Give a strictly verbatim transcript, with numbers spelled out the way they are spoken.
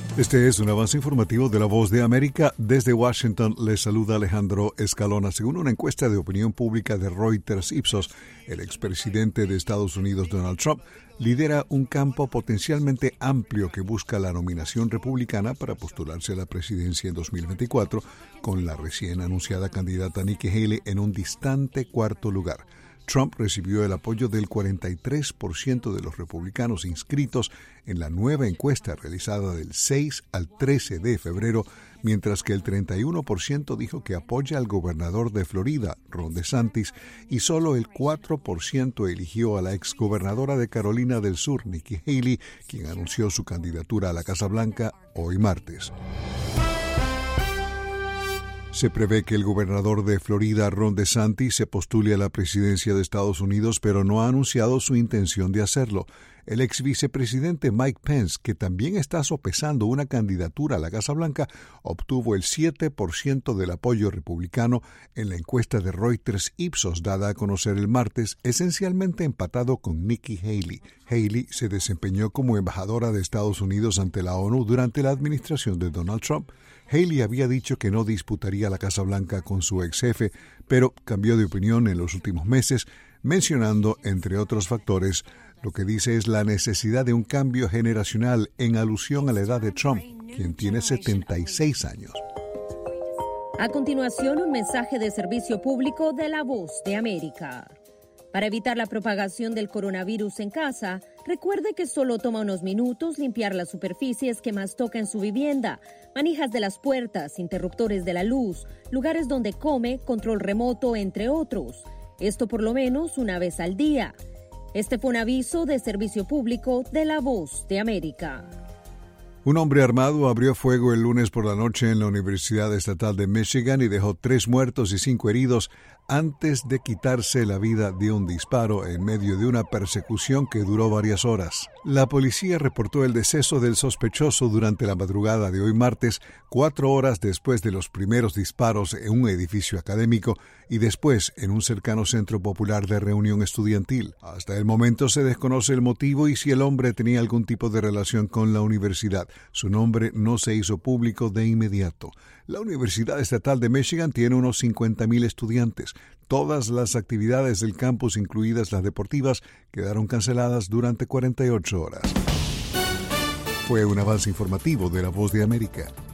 Este es un avance informativo de La Voz de América. Desde Washington les saluda Alejandro Escalona. Según una encuesta de opinión pública de Reuters Ipsos, el expresidente de Estados Unidos, Donald Trump, lidera un campo potencialmente amplio que busca la nominación republicana para postularse a la presidencia en dos mil veinticuatro, con la recién anunciada candidata Nikki Haley en un distante cuarto lugar. Trump recibió el apoyo del cuarenta y tres por ciento de los republicanos inscritos en la nueva encuesta realizada del seis al trece de febrero, mientras que el treinta y uno por ciento dijo que apoya al gobernador de Florida, Ron DeSantis, y solo el cuatro por ciento eligió a la exgobernadora de Carolina del Sur, Nikki Haley, quien anunció su candidatura a la Casa Blanca hoy martes. Se prevé que el gobernador de Florida, Ron DeSantis, se postule a la presidencia de Estados Unidos, pero no ha anunciado su intención de hacerlo. El ex vicepresidente Mike Pence, que también está sopesando una candidatura a la Casa Blanca, obtuvo el siete por ciento del apoyo republicano en la encuesta de Reuters Ipsos dada a conocer el martes, esencialmente empatado con Nikki Haley. Haley se desempeñó como embajadora de Estados Unidos ante la ONU durante la administración de Donald Trump. Haley había dicho que no disputaría la Casa Blanca con su ex jefe, pero cambió de opinión en los últimos meses, mencionando, entre otros factores, lo que dice es la necesidad de un cambio generacional en alusión a la edad de Trump, quien tiene setenta y seis años. A continuación, un mensaje de servicio público de La Voz de América. Para evitar la propagación del coronavirus en casa, recuerde que solo toma unos minutos limpiar las superficies que más toca en su vivienda, manijas de las puertas, interruptores de la luz, lugares donde come, control remoto, entre otros. Esto por lo menos una vez al día. Este fue un aviso de servicio público de La Voz de América. Un hombre armado abrió fuego el lunes por la noche en la Universidad Estatal de Michigan y dejó tres muertos y cinco heridos antes de quitarse la vida de un disparo en medio de una persecución que duró varias horas. La policía reportó el deceso del sospechoso durante la madrugada de hoy martes, cuatro horas después de los primeros disparos en un edificio académico y después en un cercano centro popular de reunión estudiantil. Hasta el momento se desconoce el motivo y si el hombre tenía algún tipo de relación con la universidad. Su nombre no se hizo público de inmediato. La Universidad Estatal de Michigan tiene unos cincuenta mil estudiantes. Todas las actividades del campus, incluidas las deportivas, quedaron canceladas durante cuarenta y ocho horas. Fue un avance informativo de La Voz de América.